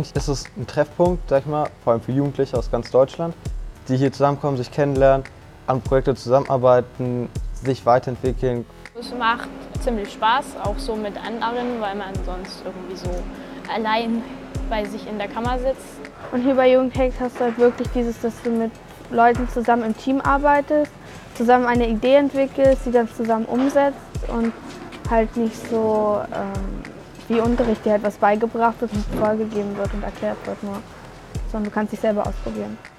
Eigentlich ist es ein Treffpunkt, sag ich mal, vor allem für Jugendliche aus ganz Deutschland, die hier zusammenkommen, sich kennenlernen, an Projekte zusammenarbeiten, sich weiterentwickeln. Es macht ziemlich Spaß, auch so mit anderen, weil man sonst irgendwie so allein bei sich in der Kammer sitzt. Und hier bei Jugendhacks hast du halt wirklich dieses, dass du mit Leuten zusammen im Team arbeitest, zusammen eine Idee entwickelst, die dann zusammen umsetzt und halt nicht so wie Unterricht, dir halt was beigebracht wird und vorgegeben wird und erklärt wird nur, sondern du kannst dich selber ausprobieren.